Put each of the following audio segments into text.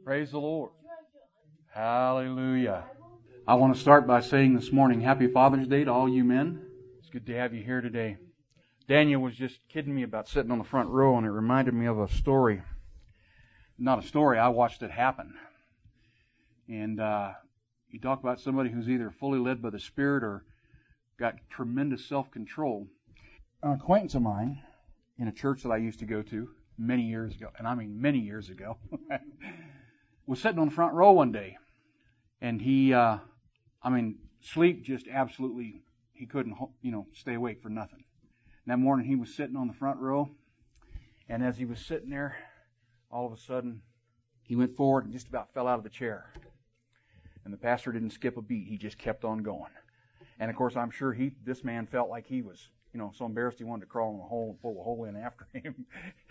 Praise the Lord. Hallelujah. I want to start by saying this morning, Happy Father's Day to all you men. It's good to have you here today. Daniel was just kidding me about sitting on the front row, and it reminded me of a story. Not a story, I watched it happen. And you talk about somebody who's either fully led by the Spirit or got tremendous self-control. An acquaintance of mine in a church that I used to go to many years ago, and I mean many years ago, was sitting on the front row one day. And he, sleep just absolutely, he couldn't, stay awake for nothing. And that morning he was sitting on the front row, and as he was sitting there, all of a sudden, he went forward and just about fell out of the chair. And the pastor didn't skip a beat. He just kept on going. And of course, I'm sure this man felt like he was, so embarrassed he wanted to crawl in a hole and pull a hole in after him.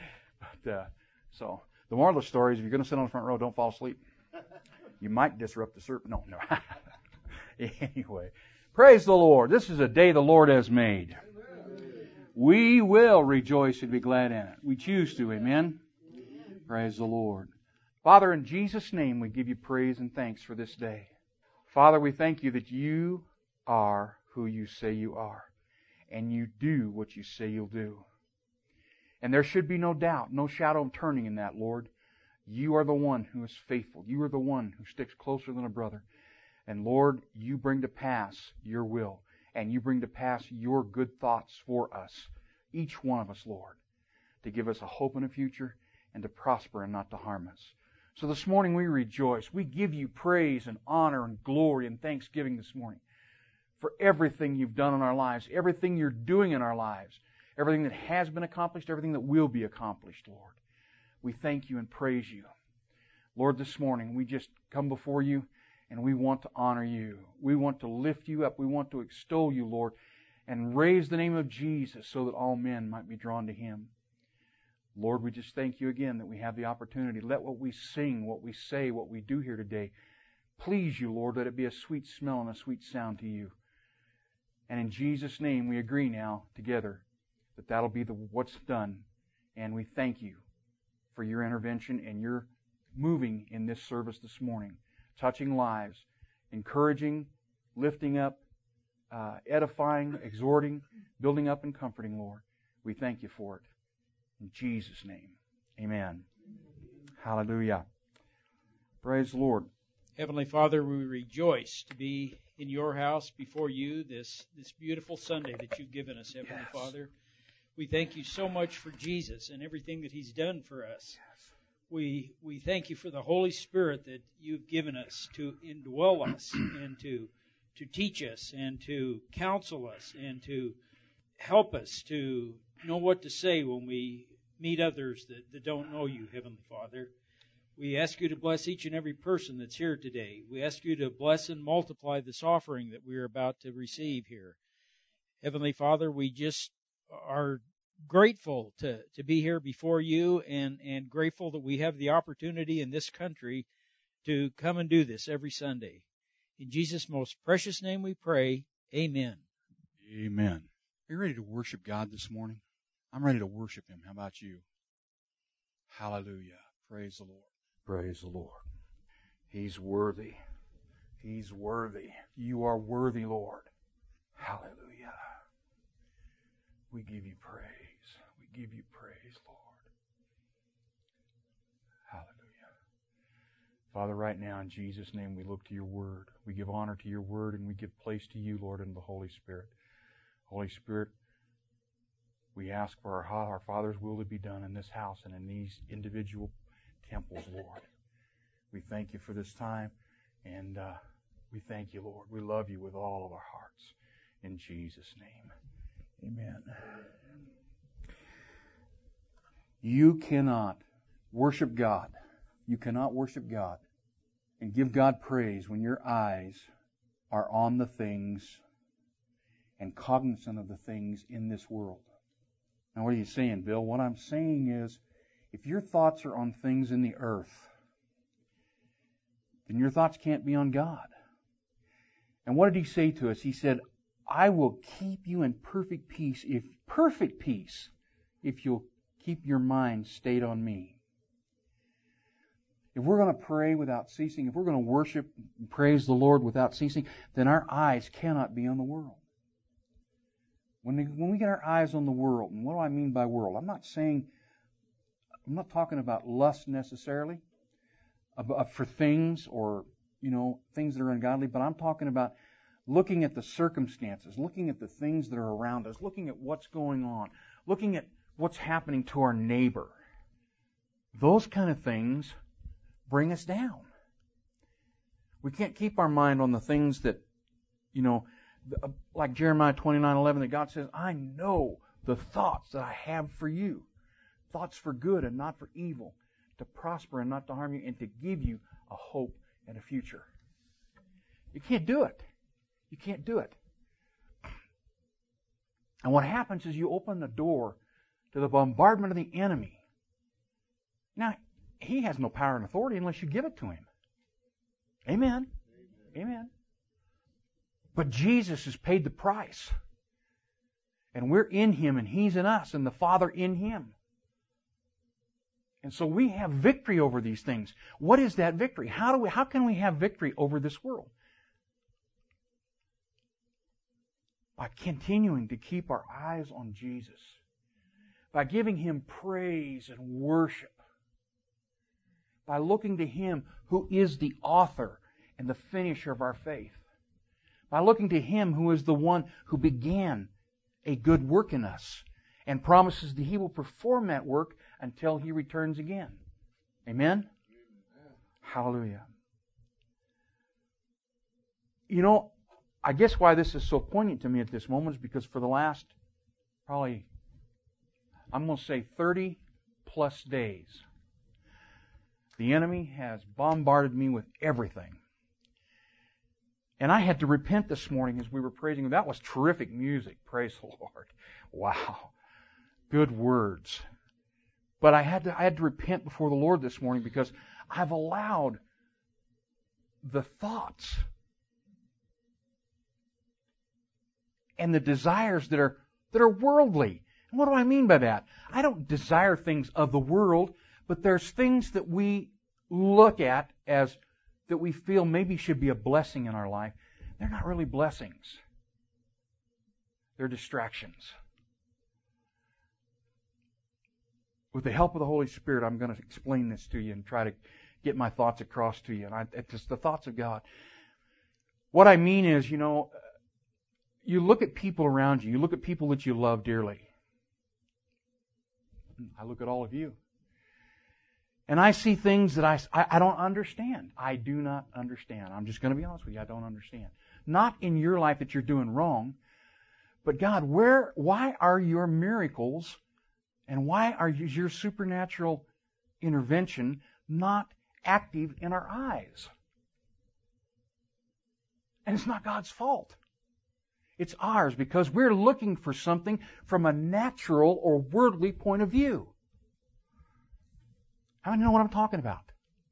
So the moral of the story is, if you're going to sit on the front row, don't fall asleep. You might disrupt the service. No. Anyway, praise the Lord. This is a day the Lord has made. We will rejoice and be glad in it. We choose to. Amen. Praise the Lord. Father, in Jesus' name, we give you praise and thanks for this day. Father, we thank you that you are who you say you are, and you do what you say you'll do. And there should be no doubt, no shadow of turning in that, Lord. You are the one who is faithful. You are the one who sticks closer than a brother. And Lord, you bring to pass your will, and you bring to pass your good thoughts for us, each one of us, Lord, to give us a hope and a future, and to prosper and not to harm us. So this morning we rejoice. We give you praise and honor and glory and thanksgiving this morning for everything you've done in our lives, everything you're doing in our lives, everything that has been accomplished, everything that will be accomplished, Lord. We thank you and praise you. Lord, this morning we just come before you and we want to honor you. We want to lift you up. We want to extol you, Lord, and raise the name of Jesus so that all men might be drawn to Him. Lord, we just thank you again that we have the opportunity. Let what we sing, what we say, what we do here today please you, Lord. Let it be a sweet smell and a sweet sound to you. And in Jesus' name we agree now together that that'll be what's done. And we thank you for your intervention and your moving in this service this morning, touching lives, encouraging, lifting up, edifying, exhorting, building up, and comforting, Lord. We thank you for it. In Jesus' name, amen. Hallelujah. Praise the Lord. Heavenly Father, we rejoice to be in your house before you this beautiful Sunday that you've given us, Heavenly Father. We thank you so much for Jesus and everything that He's done for us. We thank you for the Holy Spirit that you've given us to indwell us and to teach us and to counsel us and to help us to know what to say when we meet others that don't know you, Heavenly Father. We ask you to bless each and every person that's here today. We ask you to bless and multiply this offering that we're about to receive here. Heavenly Father, we just are grateful to be here before you and grateful that we have the opportunity in this country to come and do this every Sunday. In Jesus' most precious name we pray, amen. Amen. Are you ready to worship God this morning? I'm ready to worship Him. How about you? Hallelujah. Praise the Lord. Praise the Lord. He's worthy. He's worthy. You are worthy, Lord. Hallelujah. We give you praise. We give you praise, Lord. Hallelujah. Father, right now in Jesus' name we look to your word. We give honor to your word and we give place to you, Lord, and the Holy Spirit. Holy Spirit, we ask for our Father's will to be done in this house and in these individual temples, Lord. We thank you for this time, and we thank you, Lord. We love you with all of our hearts. In Jesus' name, amen. You cannot worship God. You cannot worship God and give God praise when your eyes are on the things and cognizant of the things in this world. Now, what are you saying, Bill? What I'm saying is, if your thoughts are on things in the earth, then your thoughts can't be on God. And what did He say to us? He said, I will keep you in perfect peace if you'll keep your mind stayed on me. if we're going to pray without ceasing, if we're going to worship and praise the Lord without ceasing, then our eyes cannot be on the world. When we get our eyes on the world, and what do I mean by world? I'm not talking about lust necessarily, for things or, things that are ungodly, but I'm talking about looking at the circumstances, looking at the things that are around us, looking at what's going on, looking at what's happening to our neighbor. Those kind of things bring us down. We can't keep our mind on the things that, like Jeremiah 29:11, that God says, I know the thoughts that I have for you. Thoughts for good and not for evil, to prosper and not to harm you, and to give you a hope and a future. You can't do it. You can't do it. And what happens is you open the door to the bombardment of the enemy. Now, he has no power and authority unless you give it to him. Amen. Amen. But Jesus has paid the price. And we're in Him and He's in us and the Father in Him. And so we have victory over these things. What is that victory? How can we have victory over this world? By continuing to keep our eyes on Jesus. By giving Him praise and worship. By looking to Him who is the author and the finisher of our faith. By looking to Him who is the one who began a good work in us and promises that He will perform that work until He returns again. Amen? Hallelujah. I guess why this is so poignant to me at this moment is because for the last, probably, I'm going to say 30 plus days, the enemy has bombarded me with everything. And I had to repent this morning as we were praising Him. That was terrific music. Praise the Lord. Wow. Good words. But I had to repent before the Lord this morning because I've allowed the thoughts and the desires that are worldly. And what do I mean by that? I don't desire things of the world, but there's things that we look at as that we feel maybe should be a blessing in our life. They're not really blessings. They're distractions. With the help of the Holy Spirit, I'm going to explain this to you and try to get my thoughts across to you. And it's just the thoughts of God. What I mean is, you look at people around you. You look at people that you love dearly. I look at all of you. And I see things that I don't understand. I do not understand. I'm just going to be honest with you. I don't understand. Not in your life that you're doing wrong, but God, why are your miracles and why is your supernatural intervention not active in our eyes? And it's not God's fault. It's ours because we're looking for something from a natural or worldly point of view. How many know what I'm talking about?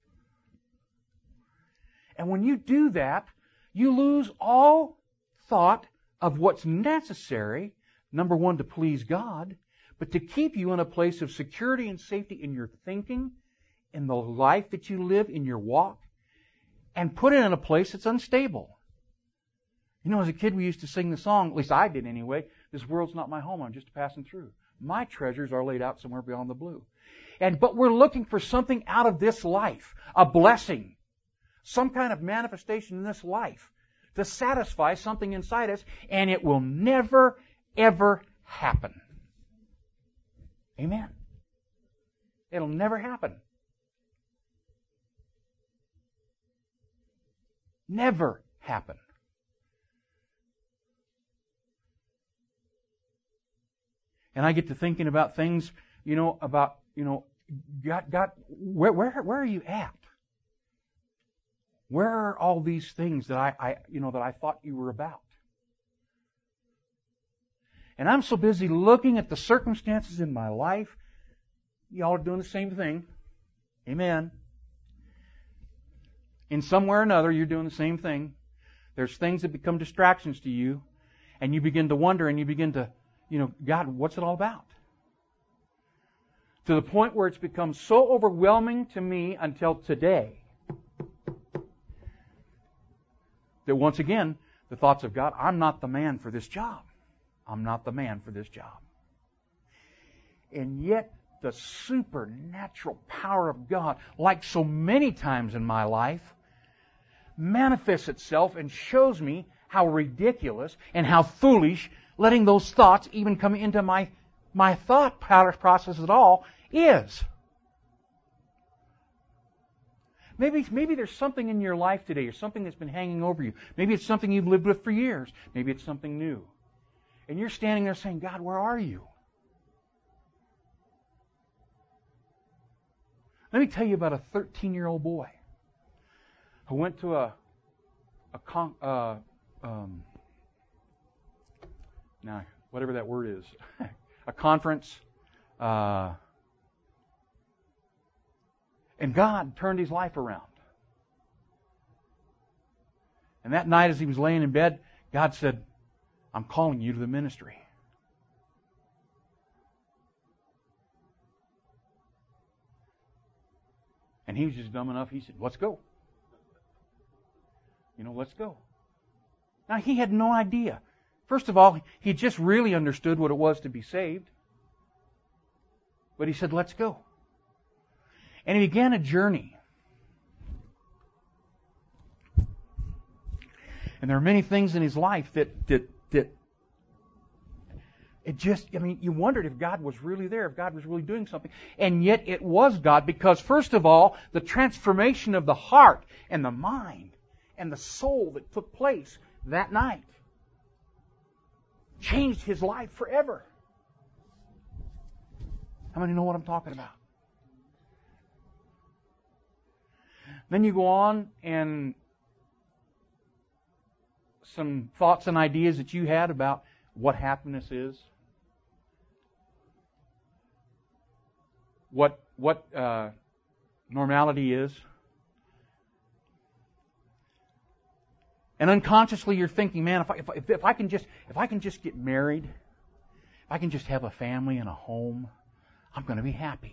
And when you do that, you lose all thought of what's necessary, number one, to please God, but to keep you in a place of security and safety in your thinking, in the life that you live, in your walk, and put it in a place that's unstable. As a kid we used to sing the song, at least I did anyway, this world's not my home, I'm just passing through. My treasures are laid out somewhere beyond the blue. But we're looking for something out of this life, a blessing, some kind of manifestation in this life to satisfy something inside us, and it will never, ever happen. Amen. It'll never happen. Never happen. And I get to thinking about things, God, where are you at? Where are all these things that I thought you were about? And I'm so busy looking at the circumstances in my life. Y'all are doing the same thing. Amen. In some way or another, you're doing the same thing. There's things that become distractions to you, and you begin to wonder, and you begin to, God, what's it all about? To the point where it's become so overwhelming to me until today that once again, the thoughts of God, I'm not the man for this job. I'm not the man for this job. And yet, the supernatural power of God, like so many times in my life, manifests itself and shows me how ridiculous and how foolish letting those thoughts even come into my thought process at all is. Maybe there's something in your life today, or something that's been hanging over you. Maybe it's something you've lived with for years. Maybe it's something new. And you're standing there saying, God, where are you? Let me tell you about a 13-year-old boy who went to now, whatever that word is, a conference, and God turned his life around. And that night as he was laying in bed, God said, I'm calling you to the ministry. And he was just dumb enough, he said, let's go. Let's go. Now, he had no idea. First of all, he just really understood what it was to be saved. But he said, let's go. And he began a journey. And there are many things in his life that it just, you wondered if God was really there, if God was really doing something. And yet it was God, because first of all, the transformation of the heart and the mind and the soul that took place that night changed his life forever. How many know what I'm talking about? Then you go on, and some thoughts and ideas that you had about what happiness is, what normality is, and unconsciously you're thinking, man, if I can just get married, if I can just have a family and a home, I'm going to be happy.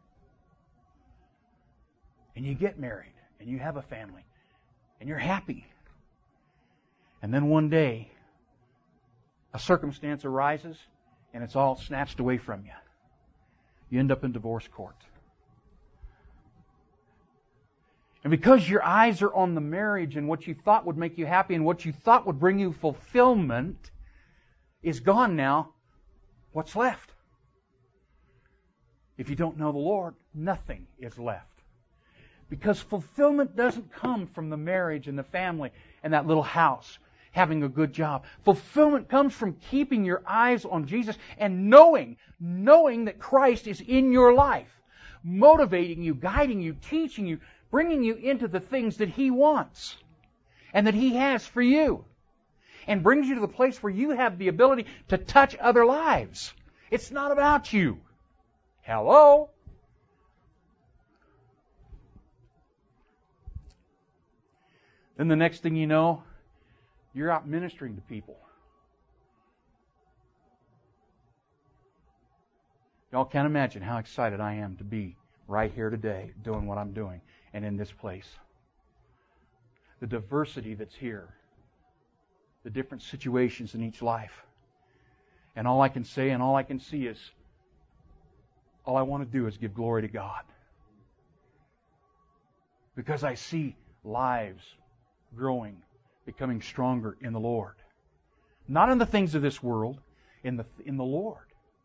And you get married, and you have a family, and you're happy. And then one day, a circumstance arises, and it's all snatched away from you. You end up in divorce court. And because your eyes are on the marriage and what you thought would make you happy and what you thought would bring you fulfillment is gone now, what's left? If you don't know the Lord, nothing is left. Because fulfillment doesn't come from the marriage and the family and that little house, having a good job. Fulfillment comes from keeping your eyes on Jesus and knowing that Christ is in your life, motivating you, guiding you, teaching you, bringing you into the things that He wants and that He has for you, and brings you to the place where you have the ability to touch other lives. It's not about you. Hello? Then the next thing you know, you're out ministering to people. Y'all can't imagine how excited I am to be right here today doing what I'm doing and in this place. The diversity that's here. The different situations in each life. And all I can say and all I can see is, all I want to do is give glory to God. Because I see lives growing, becoming stronger in the Lord. Not in the things of this world, in the Lord.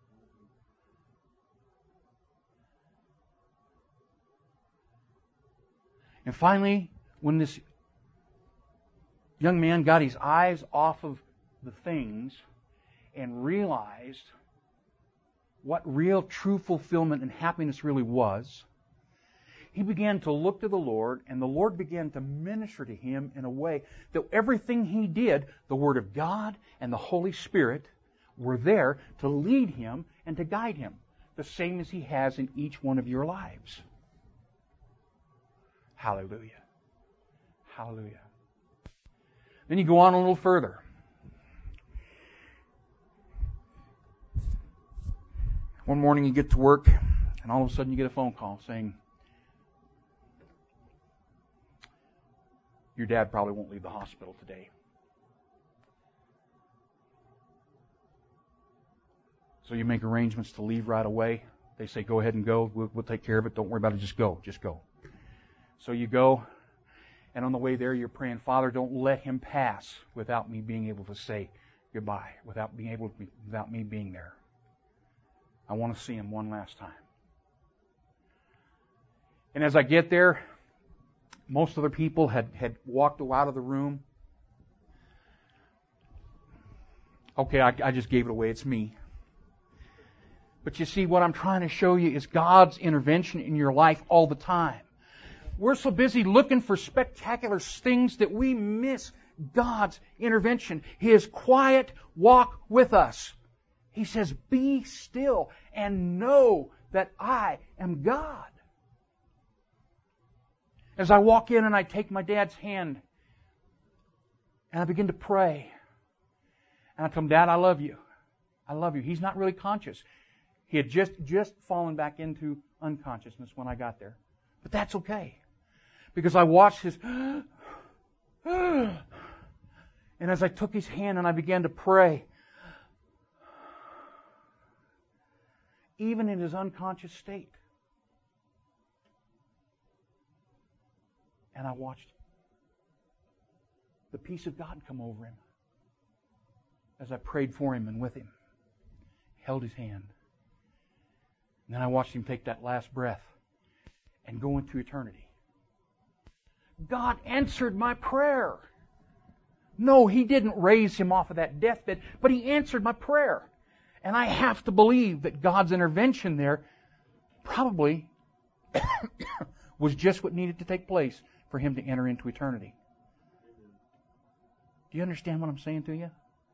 And finally, when this young man got his eyes off of the things and realized what real, true fulfillment and happiness really was, he began to look to the Lord, and the Lord began to minister to him in a way that everything he did, the Word of God and the Holy Spirit, were there to lead him and to guide him, the same as He has in each one of your lives. Hallelujah. Hallelujah. Then you go on a little further. One morning you get to work, And all of a sudden you get a phone call saying, your dad probably won't leave the hospital today. So you make arrangements to leave right away. They say, go ahead and go. We'll take care of it. Don't worry about it. Just go. Just go. So you go, and on the way there you're praying, Father, don't let him pass without me being able to say goodbye, without me being there. I want to see him one last time. And as I get there, most other people had walked out of the room. Okay, I just gave it away. It's me. But you see, what I'm trying to show you is God's intervention in your life all the time. We're so busy looking for spectacular things that we miss God's intervention. His quiet walk with us. He says, be still and know that I am God. As I walk in and I take my dad's hand and I begin to pray. And I tell him, Dad, I love you. I love you. He's not really conscious. He had just fallen back into unconsciousness when I got there. But that's okay. Because I watched his... And as I took his hand and I began to pray, even in his unconscious state, and I watched the peace of God come over him as I prayed for him and with him, held his hand. And then I watched him take that last breath and go into eternity. God answered my prayer. No, He didn't raise him off of that deathbed, but He answered my prayer. And I have to believe that God's intervention there probably was just what needed to take place for him to enter into eternity. Do you understand what I'm saying to you?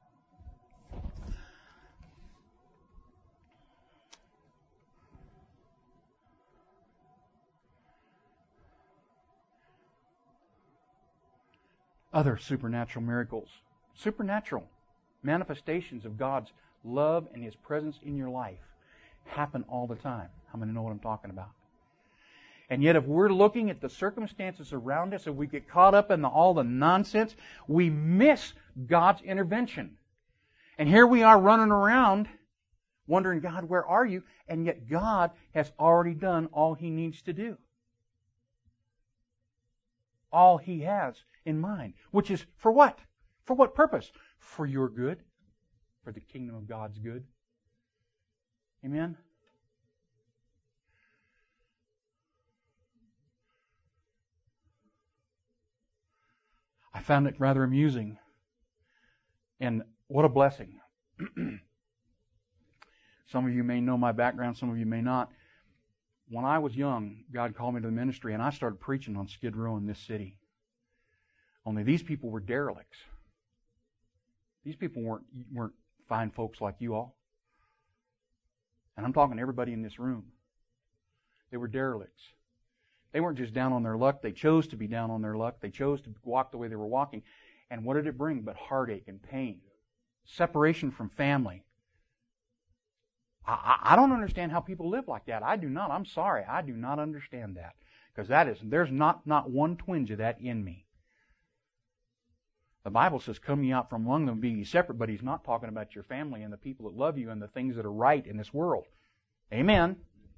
Other supernatural miracles, supernatural manifestations of God's love and His presence in your life happen all the time. How many know what I'm talking about? And yet if we're looking at the circumstances around us and we get caught up in all the nonsense, we miss God's intervention. And here we are running around wondering, God, where are you? And yet God has already done all He needs to do. All He has in mind. Which is for what? For what purpose? For your good. For the kingdom of God's good. Amen? I found it rather amusing. And what a blessing. Some of you may know my background, some of you may not. When I was young, God called me to the ministry and I started preaching on Skid Row in this city. Only these people were derelicts. These people weren't fine folks like you all. And I'm talking to everybody in this room. They were derelicts. They weren't just down on their luck. They chose to be down on their luck. They chose to walk the way they were walking. And what did it bring but heartache and pain? Separation from family. I don't understand how people live like that. I do not. I'm sorry. I do not understand that. Because there's not one twinge of that in me. The Bible says, come ye out from among them, be ye separate, but He's not talking about your family and the people that love you and the things that are right in this world. Amen.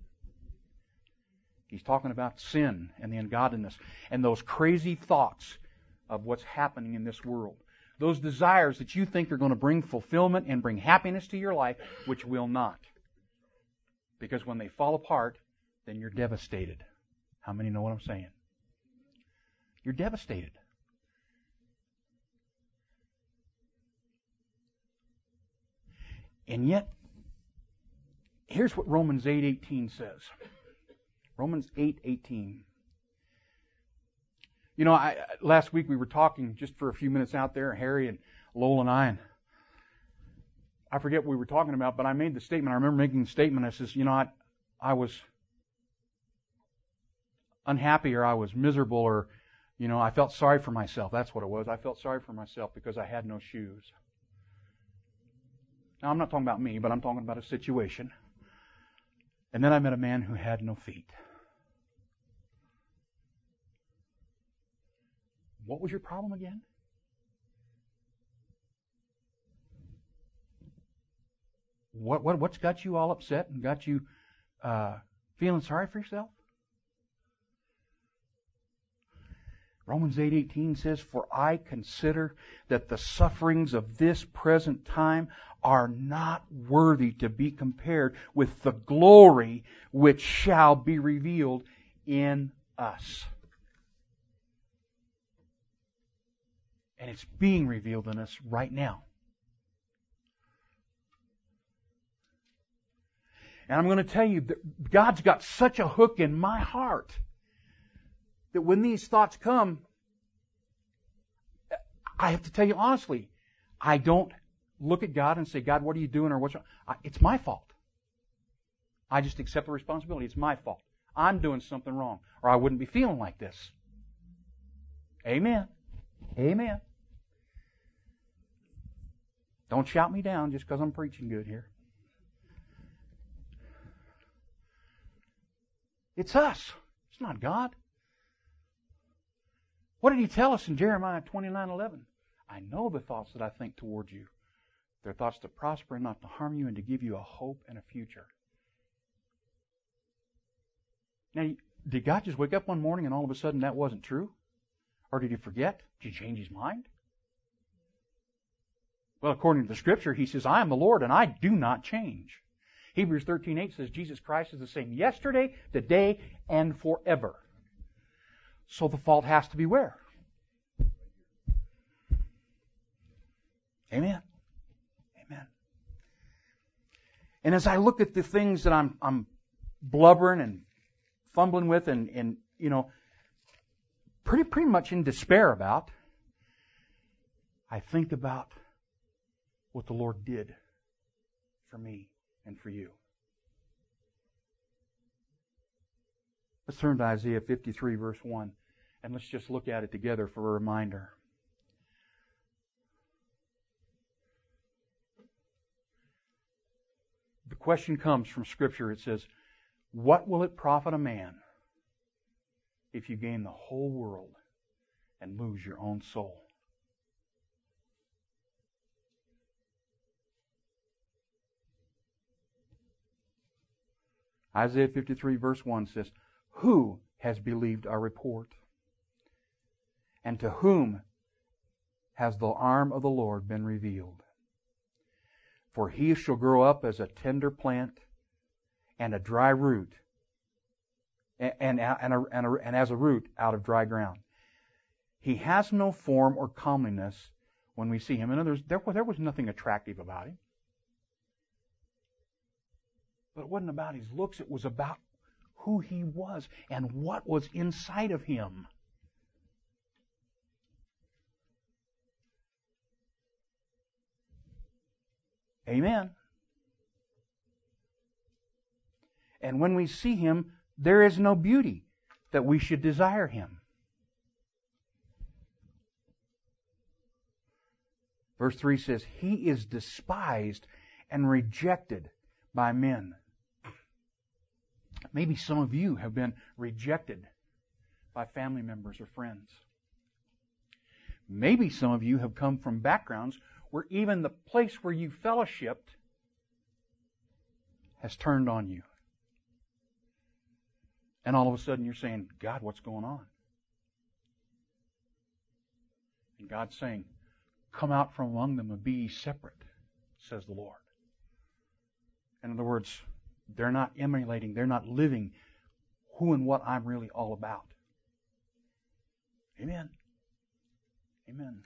He's talking about sin and the ungodliness and those crazy thoughts of what's happening in this world. Those desires that you think are going to bring fulfillment and bring happiness to your life, which will not. Because when they fall apart, then you're devastated. How many know what I'm saying? You're devastated. And yet, here's what Romans 8:18 says. Romans 8:18. You know, last week we were talking just for a few minutes out there, Harry and Lowell and I forget what we were talking about, but I made the statement. I remember making the statement. I says, you know, I was unhappy or I was miserable or, you know, I felt sorry for myself. That's what it was. I felt sorry for myself because I had no shoes. Now, I'm not talking about me, but I'm talking about a situation. And then I met a man who had no feet. What was your problem again? What's got you all upset and got you feeling sorry for yourself? Romans 8:18 says, "For I consider that the sufferings of this present time are not worthy to be compared with the glory which shall be revealed in us." And it's being revealed in us right now. And I'm going to tell you that God's got such a hook in my heart that when these thoughts come, I have to tell you honestly, I don't look at God and say, "God, what are you doing?" or "What's wrong?" It's my fault. I just accept the responsibility. It's my fault. I'm doing something wrong, or I wouldn't be feeling like this. Amen. Amen. Don't shout me down just because I'm preaching good here. It's us. It's not God. What did He tell us in Jeremiah 29:11? "I know the thoughts that I think toward you. They're thoughts to prosper and not to harm you, and to give you a hope and a future." Now, did God just wake up one morning and all of a sudden that wasn't true? Or did He forget? Did He change His mind? Well, according to the Scripture, He says, "I am the Lord and I do not change." Hebrews 13:8 says Jesus Christ is the same yesterday, today, and forever. So the fault has to be where? Amen. Amen. And as I look at the things that I'm blubbering and fumbling with and pretty much in despair about, I think about what the Lord did for me and for you. Let's turn to Isaiah 53, verse 1, and let's just look at it together for a reminder. The question comes from Scripture. It says, "What will it profit a man if you gain the whole world and lose your own soul?" Isaiah 53 verse 1 says, "Who has believed our report? And to whom has the arm of the Lord been revealed? For he shall grow up as a tender plant and a dry root, and as a root out of dry ground. He has no form or comeliness when we see him." In other words, there was nothing attractive about him. But it wasn't about his looks. It was about who he was and what was inside of him. Amen. And when we see him, there is no beauty that we should desire him. Verse 3 says, "He is despised and rejected by men." Maybe some of you have been rejected by family members or friends. Maybe some of you have come from backgrounds where even the place where you fellowshipped has turned on you. And all of a sudden you're saying, "God, what's going on?" And God's saying, "Come out from among them and be ye separate," says the Lord. In other words, they're not emulating, they're not living who and what I'm really all about. Amen. Amen.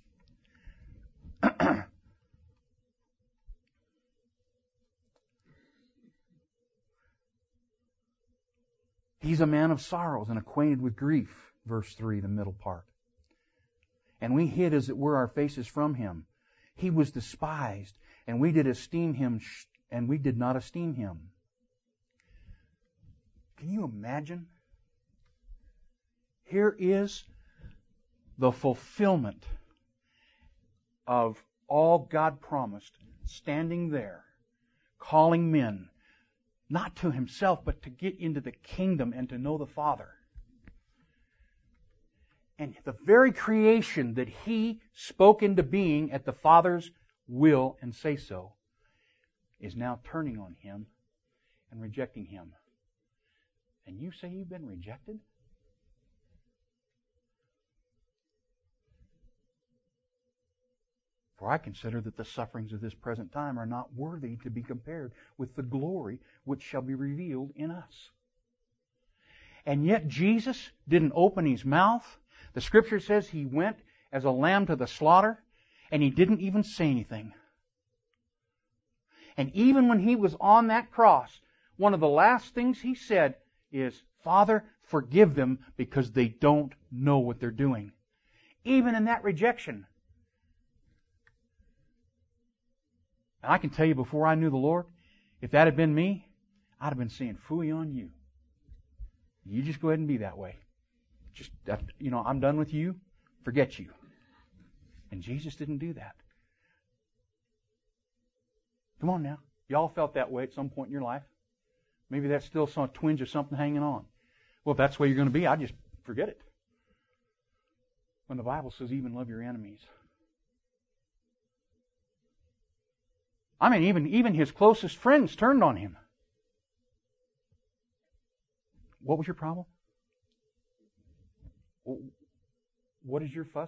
He's a man of sorrows and acquainted with grief, verse 3, the middle part. "And we hid, as it were, our faces from him. He was despised, and we did esteem him, and we did not esteem him." Can you imagine? Here is the fulfillment of all God promised, standing there, calling men not to Himself, but to get into the kingdom and to know the Father. And the very creation that He spoke into being at the Father's will and say so is now turning on Him and rejecting Him. And you say you've been rejected? For I consider that the sufferings of this present time are not worthy to be compared with the glory which shall be revealed in us. And yet Jesus didn't open His mouth. The Scripture says He went as a lamb to the slaughter, and He didn't even say anything. And even when He was on that cross, one of the last things He said is, Father, forgive them because they don't know what they're doing. Even in that rejection. And I can tell you, before I knew the Lord, if that had been me, I'd have been saying, phooey on you. You just go ahead and be that way. Just, I'm done with you. Forget you. And Jesus didn't do that. Come on now. Y'all felt that way at some point in your life. Maybe that's still some twinge of something hanging on. Well, if that's the way you're going to be, I just forget it. When the Bible says even love your enemies. I mean, even His closest friends turned on Him. What was your problem? What is your fuss?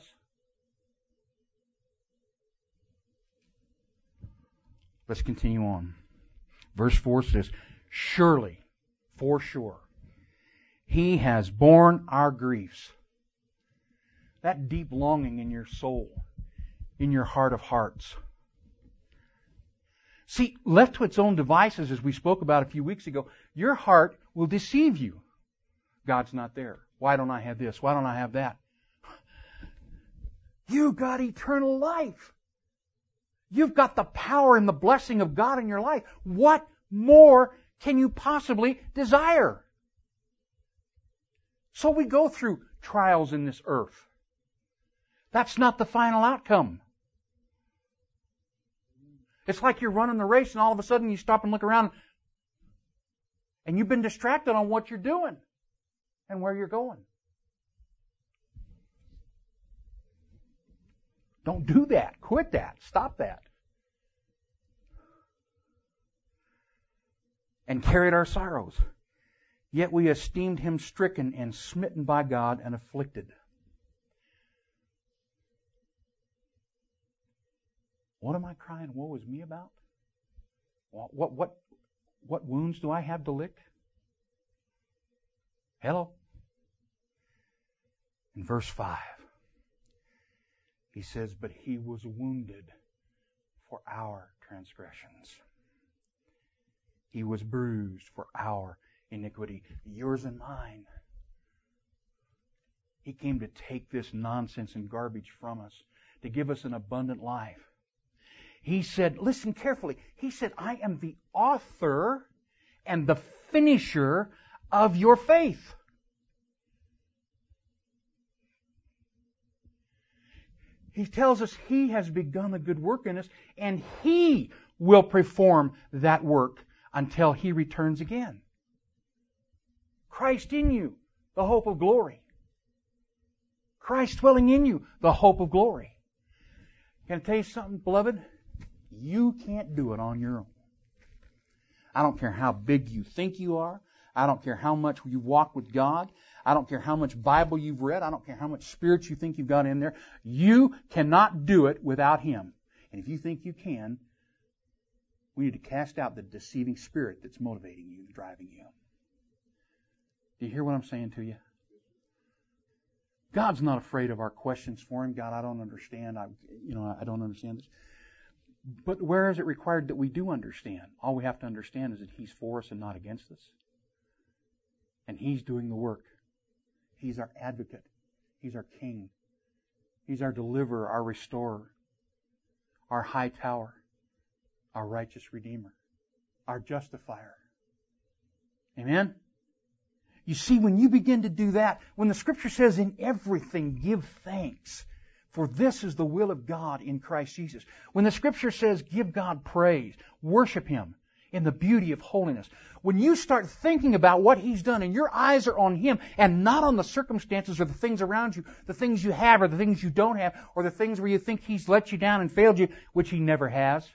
Let's continue on. Verse 4 says, surely, for sure, He has borne our griefs. That deep longing in your soul, in your heart of hearts. See, left to its own devices, as we spoke about a few weeks ago, your heart will deceive you. God's not there. Why don't I have this? Why don't I have that? You got eternal life. You've got the power and the blessing of God in your life. What more can you possibly desire? So we go through trials in this earth. That's not the final outcome. It's like you're running the race and all of a sudden you stop and look around and you've been distracted on what you're doing and where you're going. Don't do that. Quit that. Stop that. And carried our sorrows. Yet we esteemed Him stricken and smitten by God and afflicted. What am I crying woe is me about? What wounds do I have to lick? Hello? In verse 5, He says, but He was wounded for our transgressions. He was bruised for our iniquity, yours and mine. He came to take this nonsense and garbage from us, to give us an abundant life. He said, listen carefully, He said, I am the author and the finisher of your faith. He tells us He has begun a good work in us, and He will perform that work until He returns again. Christ in you, the hope of glory. Christ dwelling in you, the hope of glory. Can I tell you something, beloved? You can't do it on your own. I don't care how big you think you are. I don't care how much you walk with God. I don't care how much Bible you've read. I don't care how much spirit you think you've got in there. You cannot do it without Him. And if you think you can, we need to cast out the deceiving spirit that's motivating you, driving you. Do you hear what I'm saying to you? God's not afraid of our questions for Him. God, I don't understand. I don't understand this. But where is it required that we do understand? All we have to understand is that He's for us and not against us. And He's doing the work. He's our advocate. He's our King. He's our deliverer, our restorer, our high tower, our righteous Redeemer, our justifier. Amen? You see, when you begin to do that, when the Scripture says, in everything give thanks, for this is the will of God in Christ Jesus. When the Scripture says, give God praise, worship Him, in the beauty of holiness. When you start thinking about what He's done and your eyes are on Him and not on the circumstances or the things around you, the things you have or the things you don't have, or the things where you think He's let you down and failed you, which He never has.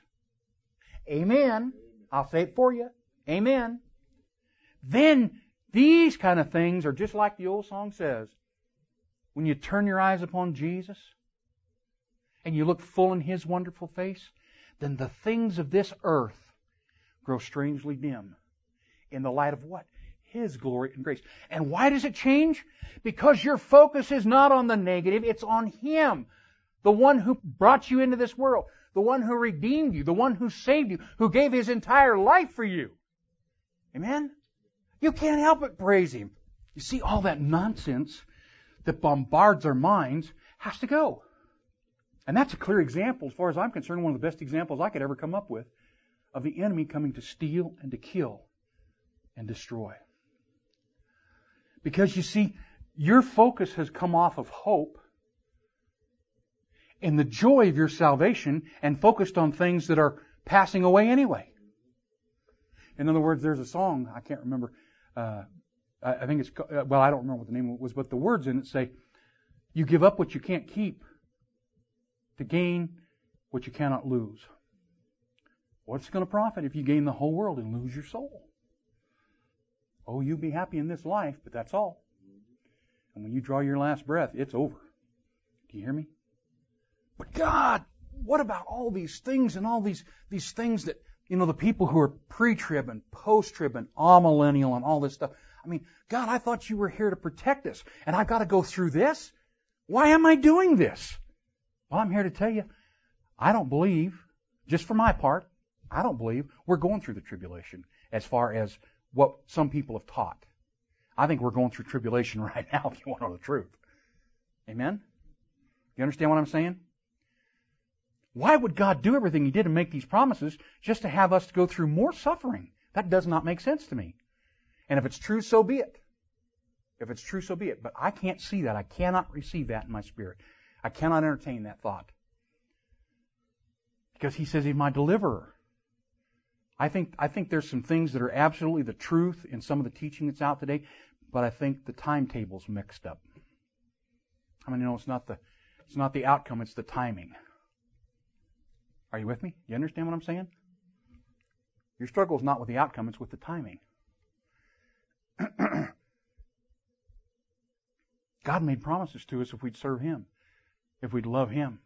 Amen. I'll say it for you. Amen. Then these kind of things are just like the old song says. When you turn your eyes upon Jesus and you look full in His wonderful face, then the things of this earth grow strangely dim in the light of what? His glory and grace. And why does it change? Because your focus is not on the negative, it's on Him. The one who brought you into this world. The one who redeemed you. The one who saved you. Who gave His entire life for you. Amen? You can't help but praise Him. You see, all that nonsense that bombards our minds has to go. And that's a clear example, as far as I'm concerned, one of the best examples I could ever come up with of the enemy coming to steal and to kill and destroy. Because you see, your focus has come off of hope and the joy of your salvation and focused on things that are passing away anyway. In other words, there's a song, I can't remember, I think it's, well, I don't remember what the name was, but the words in it say, you give up what you can't keep to gain what you cannot lose. What's it going to profit if you gain the whole world and lose your soul? Oh, you'll be happy in this life, but that's all. And when you draw your last breath, it's over. Do you hear me? But God, what about all these things and all these things that, the people who are pre-trib and post-trib and amillennial and all this stuff. I mean, God, I thought you were here to protect us, and I've got to go through this? Why am I doing this? Well, I'm here to tell you, I don't believe, just for my part, I don't believe we're going through the tribulation as far as what some people have taught. I think we're going through tribulation right now, if you want to know the truth. Amen? You understand what I'm saying? Why would God do everything He did and make these promises just to have us to go through more suffering? That does not make sense to me. And if it's true, so be it. If it's true, so be it. But I can't see that. I cannot receive that in my spirit. I cannot entertain that thought. Because He says He's my deliverer. I think there's some things that are absolutely the truth in some of the teaching that's out today, but I think the timetable's mixed up. I mean, it's not the outcome, it's the timing. Are you with me? You understand what I'm saying? Your struggle is not with the outcome, it's with the timing. God made promises to us if we'd serve Him, if we'd love Him.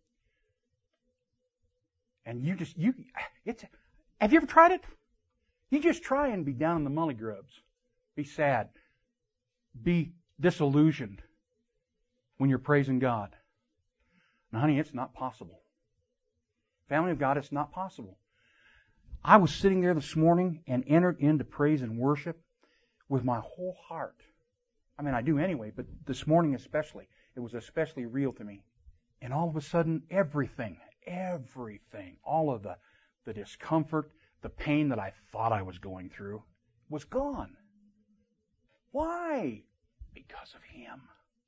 And have you ever tried it? You just try and be down in the mully grubs. Be sad. Be disillusioned when you're praising God. Now, honey, it's not possible. Family of God, it's not possible. I was sitting there this morning and entered into praise and worship with my whole heart. I mean, I do anyway, but this morning especially, it was especially real to me. And all of a sudden, everything, all of the discomfort, the pain that I thought I was going through was gone. Why? Because of Him.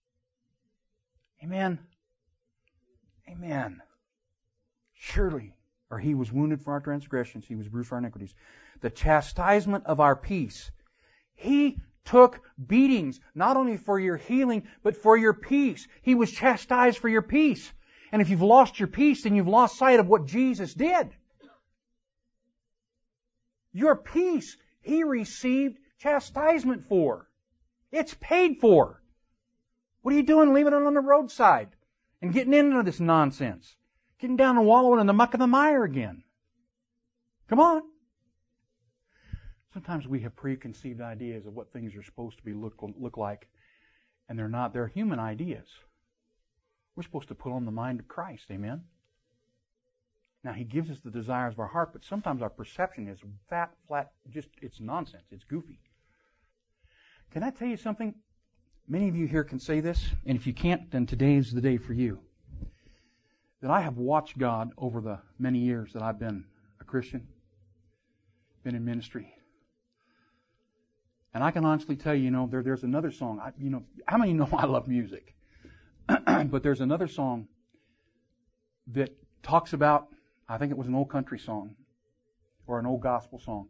Amen. Amen. Surely, or He was wounded for our transgressions, He was bruised for our iniquities. The chastisement of our peace. He took beatings, not only for your healing, but for your peace. He was chastised for your peace. And if you've lost your peace, then you've lost sight of what Jesus did. Your peace, He received chastisement for. It's paid for. What are you doing leaving it on the roadside and getting into this nonsense? Getting down and wallowing in the muck and the mire again. Come on. Sometimes we have preconceived ideas of what things are supposed to be look like, and they're not. They're human ideas. We're supposed to put on the mind of Christ. Amen? Now, He gives us the desires of our heart, but sometimes our perception is flat, it's nonsense. It's goofy. Can I tell you something? Many of you here can say this, and if you can't, then today is the day for you. That I have watched God over the many years that I've been a Christian, been in ministry. And I can honestly tell you, there's another song. How many know I love music? But there's another song that talks about, I think it was an old country song, Or an old gospel song.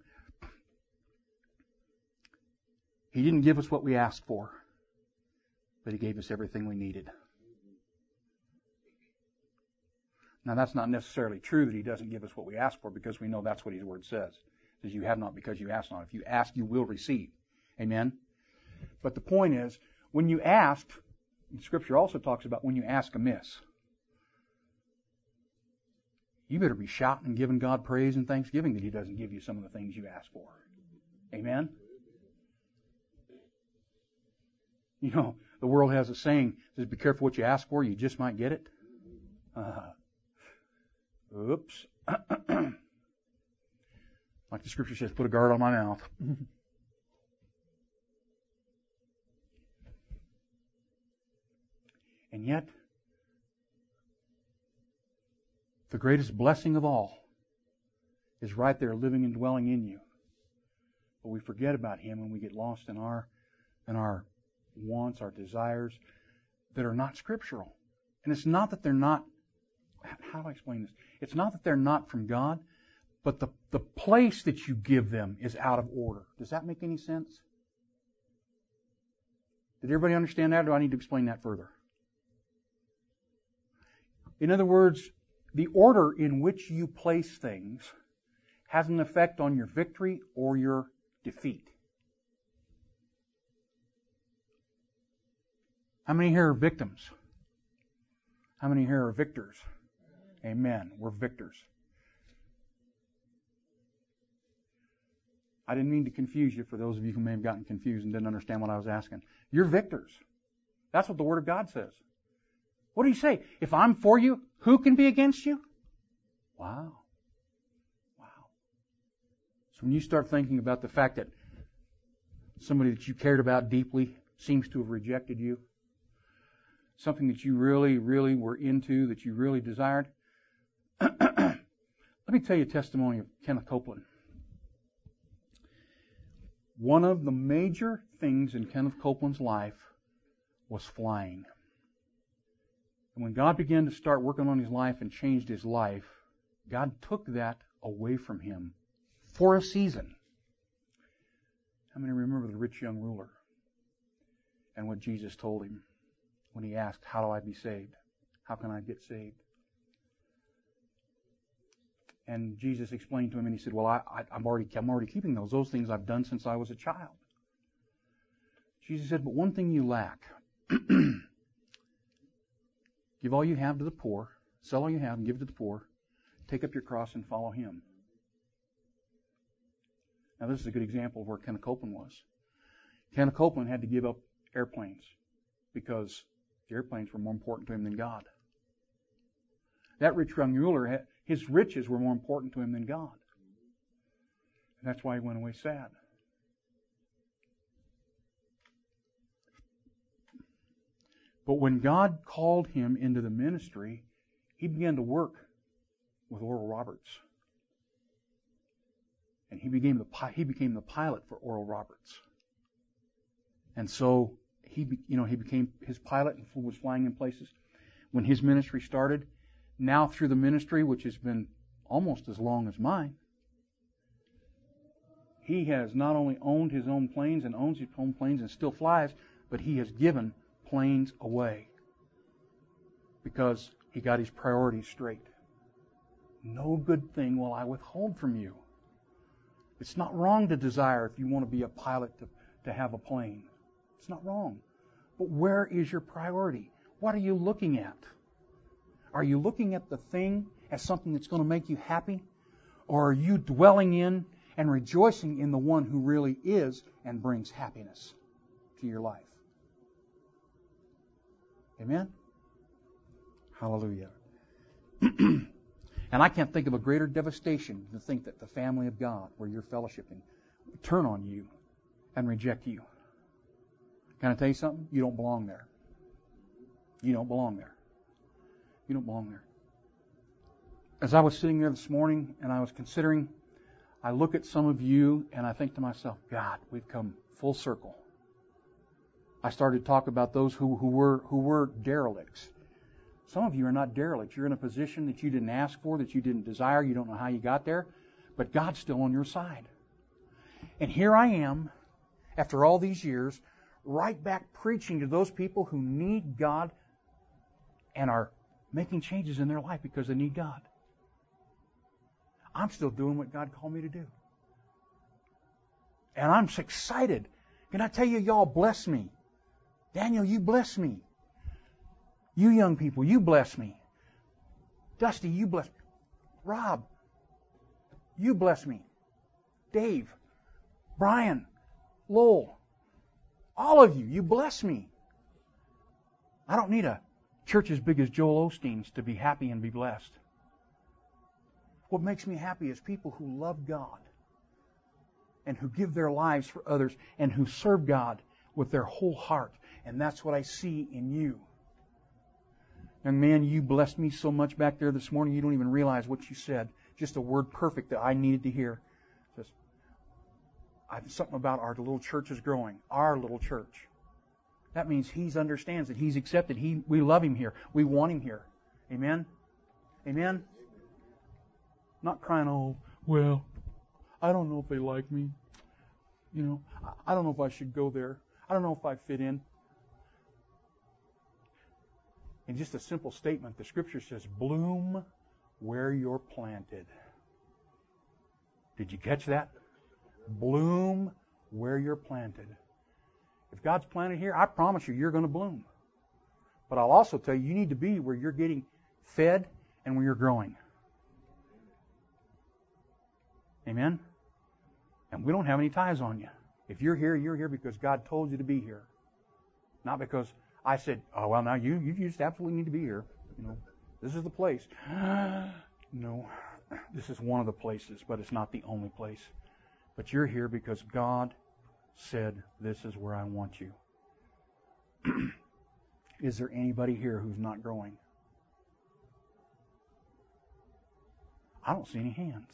He didn't give us what we asked for, but He gave us everything we needed. Now that's not necessarily true that He doesn't give us what we ask for, because we know that's what His Word says. It says you have not because you ask not. If you ask, you will receive. Amen? But the point is, when you ask, Scripture also talks about when you ask amiss. You better be shouting and giving God praise and thanksgiving that He doesn't give you some of the things you ask for. Amen? You know, the world has a saying, it says, be careful what you ask for, you just might get it. Oops. Like the Scripture says, put a guard on my mouth. And yet, the greatest blessing of all is right there living and dwelling in you. But we forget about Him and we get lost in our wants, our desires that are not scriptural. And it's not that they're not, how do I explain this? It's not that they're not from God, but the place that you give them is out of order. Does that make any sense? Did everybody understand that, or do I need to explain that further? In other words, the order in which you place things has an effect on your victory or your defeat. How many here are victims? How many here are victors? Amen. We're victors. I didn't mean to confuse you for those of you who may have gotten confused and didn't understand what I was asking. You're victors. That's what the Word of God says. What do you say? If I'm for you, who can be against you? Wow. Wow. So when you start thinking about the fact that somebody that you cared about deeply seems to have rejected you, something that you really, really were into, that you really desired. Let me tell you a testimony of Kenneth Copeland. One of the major things in Kenneth Copeland's life was flying. And when God began to start working on his life and changed his life, God took that away from him for a season. How many remember the rich young ruler and what Jesus told him when he asked, how do I be saved? How can I get saved? And Jesus explained to him, and he said, well, I'm already keeping those. Those things I've done since I was a child. Jesus said, but one thing you lack. Give all you have to the poor. Sell all you have and give it to the poor. Take up your cross and follow Him. Now, this is a good example of where Kenneth Copeland was. Kenneth Copeland had to give up airplanes because the airplanes were more important to him than God. That rich young ruler, his riches were more important to him than God. And that's why he went away sad. But when God called him into the ministry, he began to work with Oral Roberts. And he became the pilot for Oral Roberts. And so he became his pilot and was flying in places. When his ministry started, now through the ministry, which has been almost as long as mine, he has not only owned his own planes and owns his own planes and still flies, but he has given planes away because he got his priorities straight. No good thing will I withhold from you. It's not wrong to desire, if you want to be a pilot, to have a plane. It's not wrong. But where is your priority? What are you looking at? Are you looking at the thing as something that's going to make you happy? Or are you dwelling in and rejoicing in the one who really is and brings happiness to your life? Amen? Hallelujah. And I can't think of a greater devastation than to think that the family of God, where you're fellowshipping, turn on you and reject you. Can I tell you something? You don't belong there. You don't belong there. You don't belong there. As I was sitting there this morning and I was considering, I look at some of you and I think to myself, God, we've come full circle. I started to talk about those who were derelicts. Some of you are not derelicts. You're in a position that you didn't ask for, that you didn't desire. You don't know how you got there. But God's still on your side. And here I am, after all these years, right back preaching to those people who need God and are making changes in their life because they need God. I'm still doing what God called me to do. And I'm excited. Can I tell you, y'all bless me. Daniel, you bless me. You young people, you bless me. Dusty, you bless me. Rob, you bless me. Dave, Brian, Lowell, all of you, you bless me. I don't need a church as big as Joel Osteen's to be happy and be blessed. What makes me happy is people who love God and who give their lives for others and who serve God with their whole heart. And that's what I see in you. And man, you blessed me so much back there this morning, you don't even realize what you said. Just a word perfect that I needed to hear. Just, something about our little church is growing. Our little church. That means He understands that He's accepted. We love Him here. We want Him here. Amen? Amen? Not crying, oh, well, I don't know if they like me. You know, I don't know if I should go there. I don't know if I fit in. In just a simple statement, the Scripture says, bloom where you're planted. Did you catch that? Bloom where you're planted. If God's planted here, I promise you, you're going to bloom. But I'll also tell you, you need to be where you're getting fed and where you're growing. Amen? And we don't have any ties on you. If you're here because God told you to be here. Not because I said, oh, well, now you just absolutely need to be here. You know, this is the place. No, this is one of the places, but it's not the only place. But you're here because God said, this is where I want you. Is there anybody here who's not growing? I don't see any hands.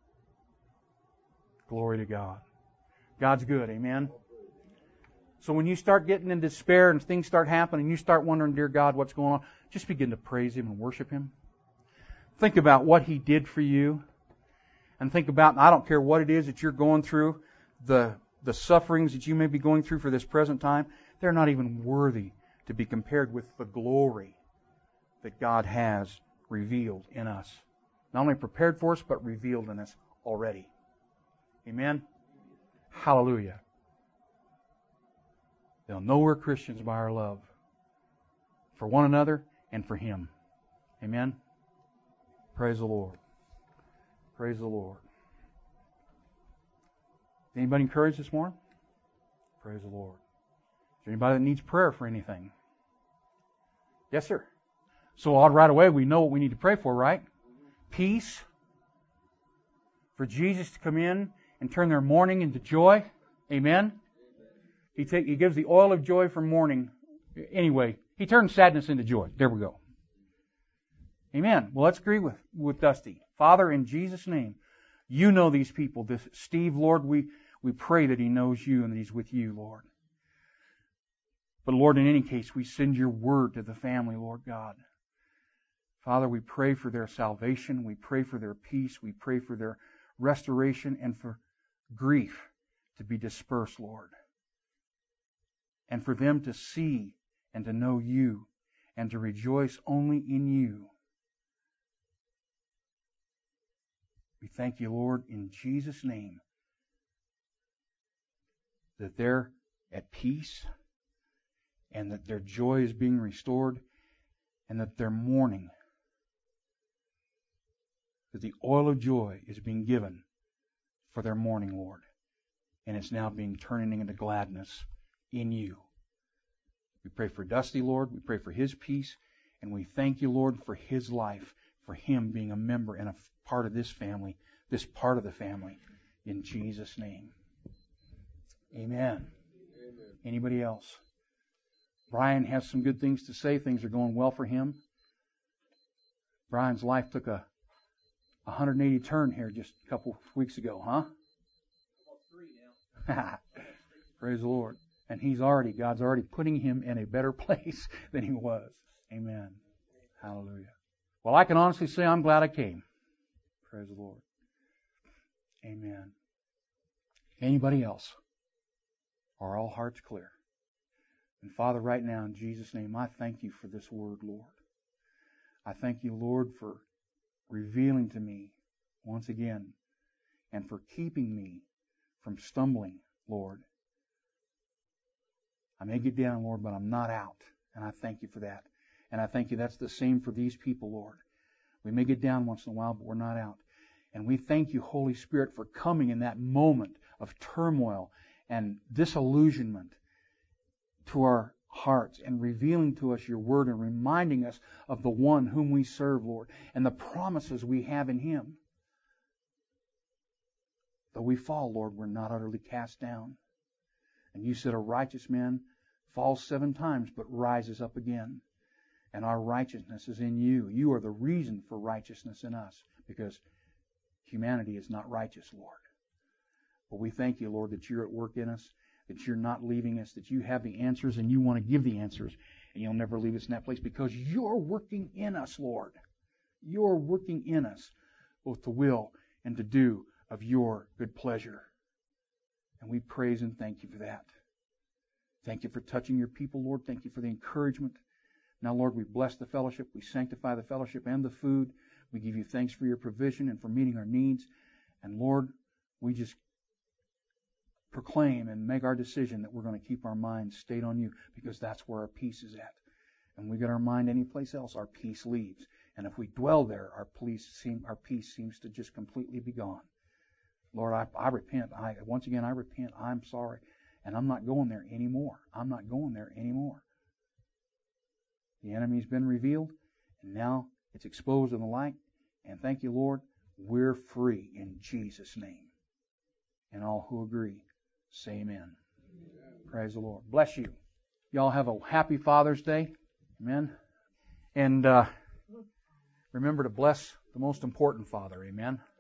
Glory to God. God's good, amen? So when you start getting in despair and things start happening, you start wondering, dear God, what's going on? Just begin to praise Him and worship Him. Think about what He did for you. And think about, I don't care what it is that you're going through, the sufferings that you may be going through for this present time, they're not even worthy to be compared with the glory that God has revealed in us. Not only prepared for us, but revealed in us already. Amen? Hallelujah. They'll know we're Christians by our love for one another and for Him. Amen? Praise the Lord. Praise the Lord. Anybody encouraged this morning? Praise the Lord. Is there anybody that needs prayer for anything? Yes, sir. So right away we know what we need to pray for, right? Peace. For Jesus to come in and turn their mourning into joy. Amen? He gives the oil of joy for mourning. Anyway, He turns sadness into joy. There we go. Amen. Well, let's agree with Dusty. Father, in Jesus' name, You know these people. This Steve, Lord, we pray that he knows You and that he's with You, Lord. But Lord, in any case, we send Your word to the family, Lord God. Father, we pray for their salvation. We pray for their peace. We pray for their restoration and for grief to be dispersed, Lord. And for them to see and to know You and to rejoice only in You. We thank You, Lord, in Jesus' name, that they're at peace and that their joy is being restored and that their mourning, that the oil of joy is being given for their mourning, Lord. And it's now being turning into gladness in You. We pray for Dusty, Lord. We pray for his peace. And we thank You, Lord, for his life, for him being a member and a part of this family, this part of the family. In Jesus' name. Amen. Anybody else? Brian has some good things to say. Things are going well for him. Brian's life took a 180 turn here just a couple weeks ago, huh? Almost 3 now. Praise the Lord. And God's already putting him in a better place than he was. Amen. Hallelujah. Well, I can honestly say I'm glad I came. Praise the Lord. Amen. Anybody else? Are all hearts clear? And Father, right now, in Jesus' name, I thank you for this word, Lord. I thank you, Lord, for revealing to me once again and for keeping me from stumbling, Lord. I may get down, Lord, but I'm not out. And I thank you for that. And I thank you that's the same for these people, Lord. We may get down once in a while, but we're not out. And we thank you, Holy Spirit, for coming in that moment of turmoil and disillusionment to our hearts and revealing to us your word and reminding us of the one whom we serve, Lord, and the promises we have in him. Though we fall, Lord, we're not utterly cast down. And you said a righteous man falls 7 times but rises up again. And our righteousness is in you. You are the reason for righteousness in us, because humanity is not righteous, Lord. But we thank you, Lord, that you're at work in us, that you're not leaving us, that you have the answers and you want to give the answers. And you'll never leave us in that place because you're working in us, Lord. You're working in us both to will and to do of your good pleasure. And we praise and thank you for that. Thank you for touching your people, Lord. Thank you for the encouragement. Now, Lord, we bless the fellowship. We sanctify the fellowship and the food. We give you thanks for your provision and for meeting our needs. And, Lord, we just proclaim and make our decision that we're going to keep our minds stayed on you, because that's where our peace is at. And we get our mind anyplace else, our peace leaves. And if we dwell there, our peace seems to just completely be gone. Lord, I repent. Once again, I repent. I'm sorry. And I'm not going there anymore. I'm not going there anymore. The enemy's been revealed, and now it's exposed in the light. And thank you, Lord, we're free in Jesus' name. And all who agree, say amen. Amen. Praise the Lord. Bless you. Y'all have a happy Father's Day. Amen. And remember to bless the most important Father. Amen.